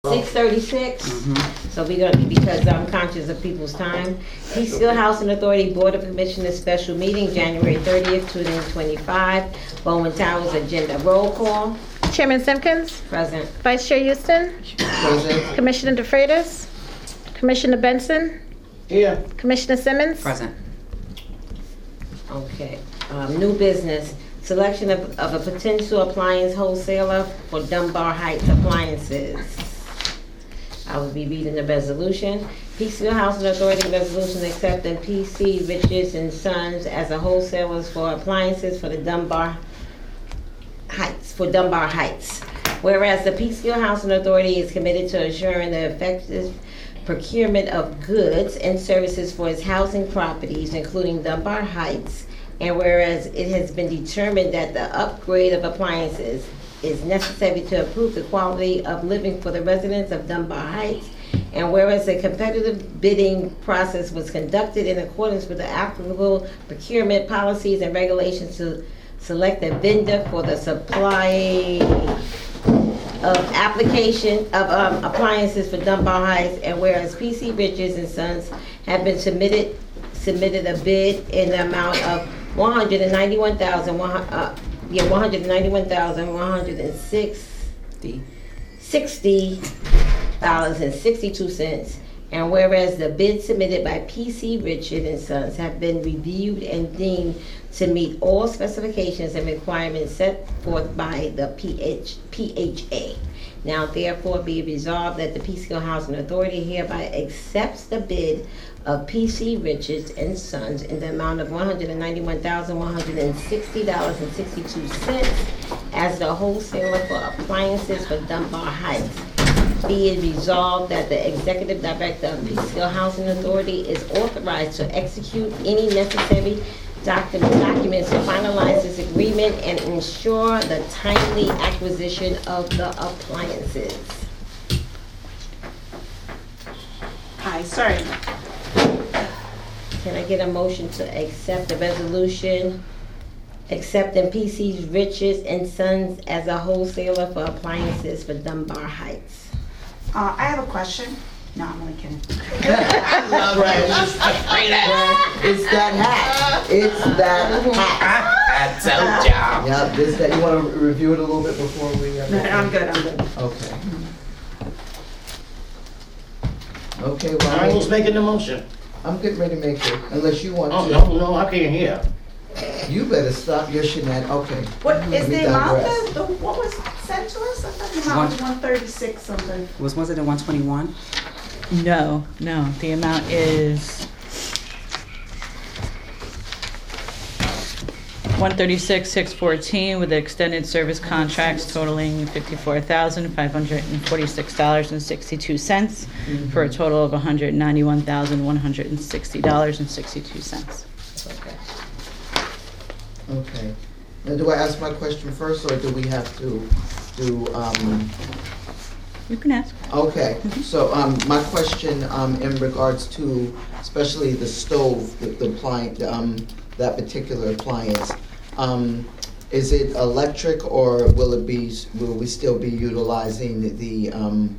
6:36. So we're gonna, because I'm conscious of people's time. Peekskill Housing Authority Board of Commissioners special meeting, January 30th, 2025. Bowman Towers agenda. Roll call. Chairman Simpkins, Present. Vice Chair Houston, Present. Commissioner DeFreitas, Commissioner Benson, Here. Commissioner Simmons. Present. Okay. New business. Selection of a potential appliance wholesaler for Dunbar Heights Appliances. I will be reading the resolution. Peekskill Housing Authority resolution accepting PC Richards and Sons as a wholesaler for appliances for the Dunbar Heights. Whereas the Peekskill Housing Authority is committed to ensuring the effective procurement of goods and services for its housing properties, including Dunbar Heights, and whereas it has been determined that the upgrade of appliances is necessary to improve the quality of living for the residents of Dunbar Heights, and whereas a competitive bidding process was conducted in accordance with the applicable procurement policies and regulations to select a vendor for the supply of application of appliances for Dunbar Heights, and whereas PC Richards and Sons have been submitted a bid in the amount of $191,160.62, and whereas the bid submitted by PC Richard and Sons have been reviewed and deemed to meet all specifications and requirements set forth by the PHA. Now therefore be resolved that the Peekskill Housing Authority hereby accepts the bid of PC Richards and Sons in the amount of $191,160.62 as the wholesaler for appliances for Dunbar Heights. Be it resolved that the Executive Director of Peekskill Housing Authority is authorized to execute any necessary documents to finalize this agreement and ensure the timely acquisition of the appliances. Hi, sorry. Can I get a motion to accept the resolution accepting PC Richards and Sons as a wholesaler for appliances for Dunbar Heights? I have a question. No, I'm only kidding. It's that hat. It's that hat. I told y'all. Yeah, this that. You want to review it a little bit before we? No, I'm good. Okay. Okay. I Well, was making the motion. I'm getting ready to make it. Unless you want Oh, to. no, I can't hear. You better stop your shenanigans. Okay. What is Let me the amount digress. what was sent to us? I thought the amount was 136 something. Was it in 121? No, the amount is 136,614 with the extended service contracts totaling $54,546.62 for a total of $191,160.62. Okay. Now, do I ask my question first, or do we have to do? You can ask. Okay, so my question in regards to especially the stove, the appliance, that particular appliance, is it electric or will we still be utilizing the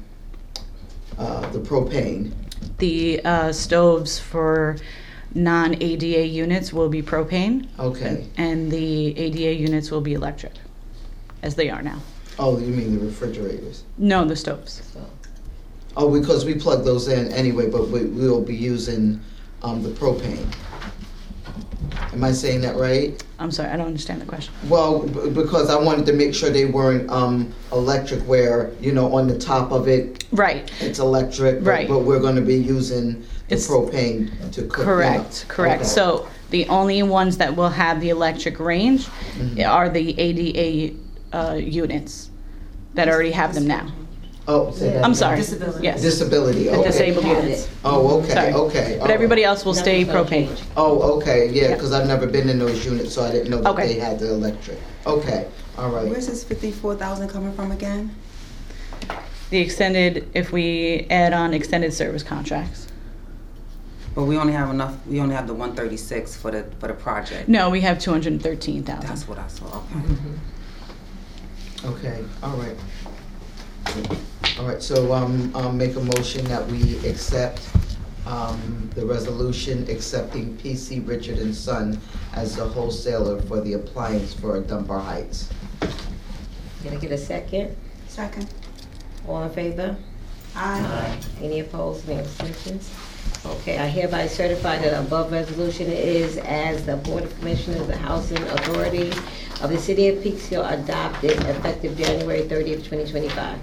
propane? The stoves for non-ADA units will be propane. Okay. And the ADA units will be electric, as they are now. Oh, you mean the refrigerators? No, the stoves. Oh, because we plug those in anyway, but we'll be using the propane. Am I saying that right? I'm sorry, I don't understand the question. Well, because I wanted to make sure they weren't electric where, on the top of it, Right. it's electric, Right. but we're going to be using the It's- propane to cook. Correct. Okay. So the only ones that will have the electric range are the ADA units that already have them now. Oh, say that I'm again. sorry. Disability. Yes. Disability, The okay. disabled units. Oh, okay, Sorry. okay. But everybody else will stay Nothing's gonna propane. change. Oh, okay, yeah, Yeah. because I've never been in those units, so I didn't know that Okay. they had the electric. Okay, all right. Where's this 54,000 coming from again? The extended, if we add on extended service contracts. But we only have enough. We only have the 136 for the project. No, we have 213,000. That's what I saw. Okay. Okay, all right. All right, so I'll make a motion that we accept the resolution accepting PC Richard and Son as the wholesaler for the appliance for Dunbar Heights. Can I get a second? Second. All in favor? Aye. Any opposed, any abstentions? Okay, I hereby certify that above resolution is as the Board of Commissioners of the Housing Authority of the City of Peekskill adopted effective January 30th, 2025.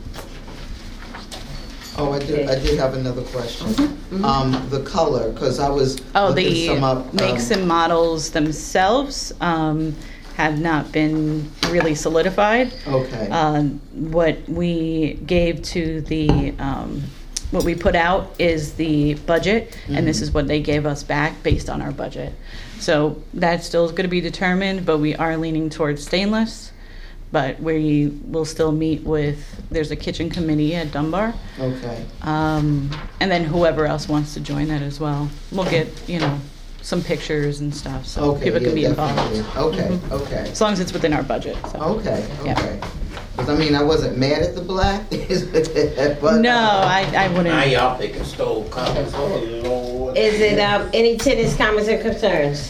Oh, I did have another question. The color, because I was Oh, looking the some up. makes and models themselves have not been really solidified. Okay, What we gave to the, what we put out is the budget, and this is what they gave us back based on our budget. So that still is going to be determined, but we are leaning towards stainless. But we will still meet with, there's a kitchen committee at Dunbar. okay. And then whoever else wants to join that as well. We'll get, some pictures and stuff, so Okay, people can be yeah, involved. definitely. Okay, okay. As long as it's within our budget, so. Okay, Yeah. okay. Because I mean, I wasn't mad at the black, but. No, I Now wouldn't. y'all picking stove covers, oh Lord. Is it, any tenants, comments, or concerns?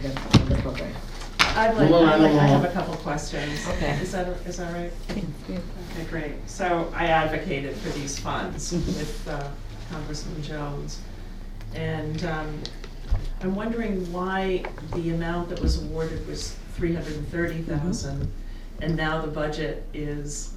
I have a couple questions. Okay. Is that right? Okay, great. So I advocated for these funds with Congressman Jones. And I'm wondering why the amount that was awarded was $330,000, and now the budget is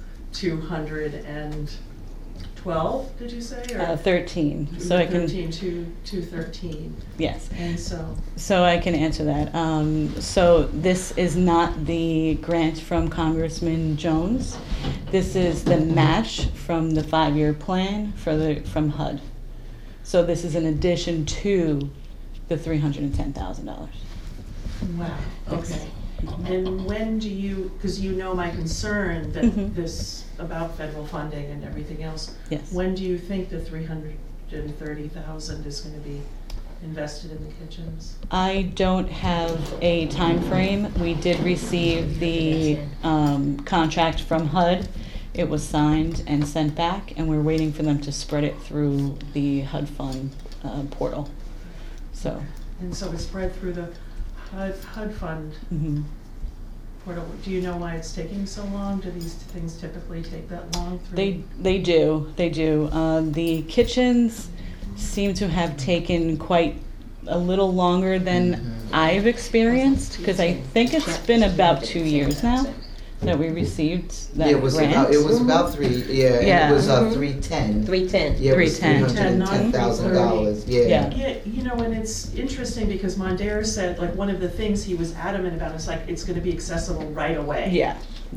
212, did you say? Or 13, so I can, 213. yes. And so, So I can answer that. So this is not the grant from Congressman Jones. This is the match from the 5-year plan from HUD. So this is in addition to the $310,000. wow, okay. And when do you, because you know my concern that Mhm. this, about federal funding and everything else, Yes. when do you think the 330,000 is gonna be invested in the kitchens? I don't have a time frame. We did receive the contract from HUD. It was signed and sent back, and we're waiting for them to spread it through the HUD fund portal. So, And so it's spread through the HUD fund mhm. portal. Do you know why it's taking so long? Do these things typically take that long through? They do. The kitchens seem to have taken quite a little longer than I've experienced, because I think it's been about 2 years now that we received that Yeah, it was grant. about three, yeah, and Yeah. it was 310. 310. Yeah, it was $310. $310,000, yeah. Yeah, and it's interesting because Mondare said, like, one of the things he was adamant about is like, it's gonna be accessible right away. Yeah.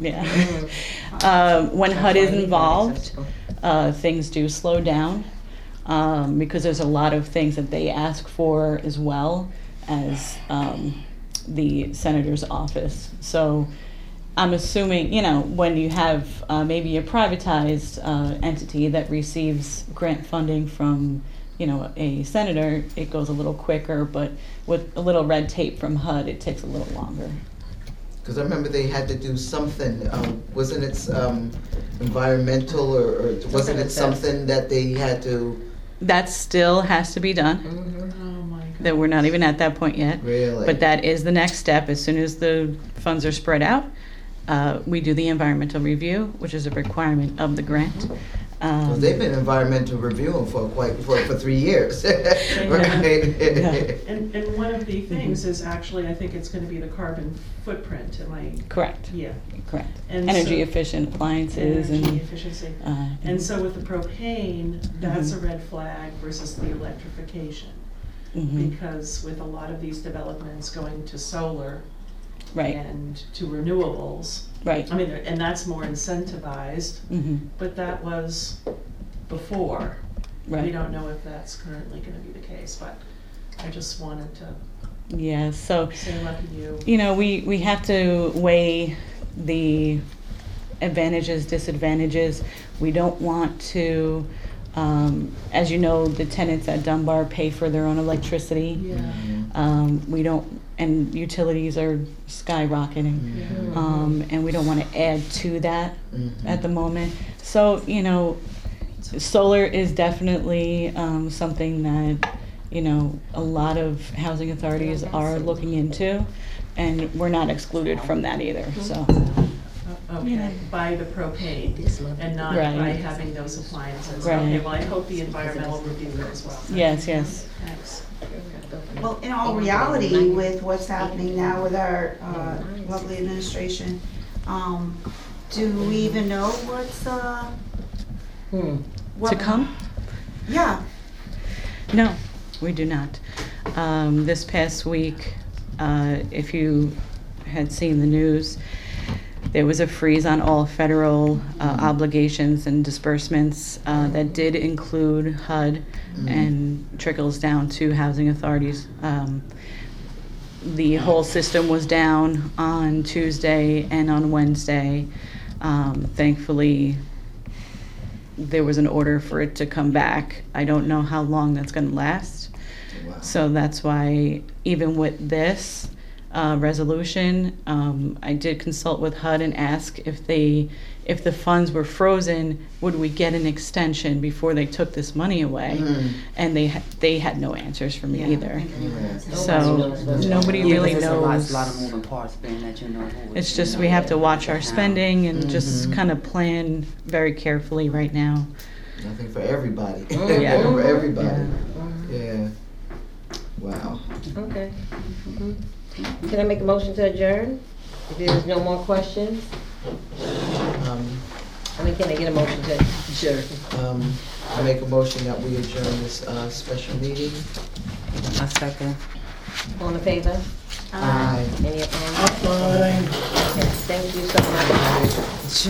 When HUD is involved, things do slow down, because there's a lot of things that they ask for as well as the senator's office. So I'm assuming, when you have maybe a privatized entity that receives grant funding from, a senator, it goes a little quicker, but with a little red tape from HUD, it takes a little longer. Because I remember they had to do something, wasn't it environmental or wasn't it something that they had to, That still has to be done. Oh, my God. That we're not even at that point yet. really? But that is the next step. As soon as the funds are spread out, we do the environmental review, which is a requirement of the grant. 'Cause they've been environmental reviewing for 3 years. Right? And one of the things is actually, I think it's gonna be the carbon footprint, am I? Correct, Yeah. correct. And Energy so- efficient appliances Energy and, efficiency. uh, And so with the propane, that's a Mhm. red flag versus the electrification. mhm, Because with a lot of these developments going to solar right, and to renewables, right. I mean, and that's more incentivized, mhm, but that was before. We right. don't know if that's currently gonna be the case, but I just wanted to Yeah, so, say lucky you. we have to weigh the advantages, disadvantages. We don't want to, as you know, the tenants at Dunbar pay for their own electricity. Yeah. We don't and utilities are skyrocketing. And we don't want to add to that at the moment. So, you know, solar is definitely something that, you know, a lot of housing authorities are looking into, and we're not excluded from that either, so. Okay, by the propane and not Right. by having those appliances. Right. Okay, well, I hope the environmental review goes well. Yes, yes. Thanks. Well, in all reality, with what's happening now with our lovely administration, do we even know what's, what? To come? Yeah, No, we do not. This past week, if you had seen the news, there was a freeze on all federal obligations and disbursements that did include HUD and trickles down to housing authorities. The whole system was down on Tuesday and on Wednesday. Thankfully, there was an order for it to come back. I don't know how long that's going to last. Wow. So that's why even with this resolution, I did consult with HUD and ask if the funds were frozen, would we get an extension before they took this money away? And they had no answers for me either. So nobody really There's knows. a lot of moving parts being that you know who. It's just we have to watch our spending and just kind of plan very carefully right now. Nothing for everybody. Yeah. For everybody. Yeah. Wow. Okay. Can I make a motion to adjourn? If there's no more questions? Can I get a motion to adjourn? I make a motion that we adjourn this special meeting. A second. All in favor? Aye. Any opposed? Okay, thank you so much.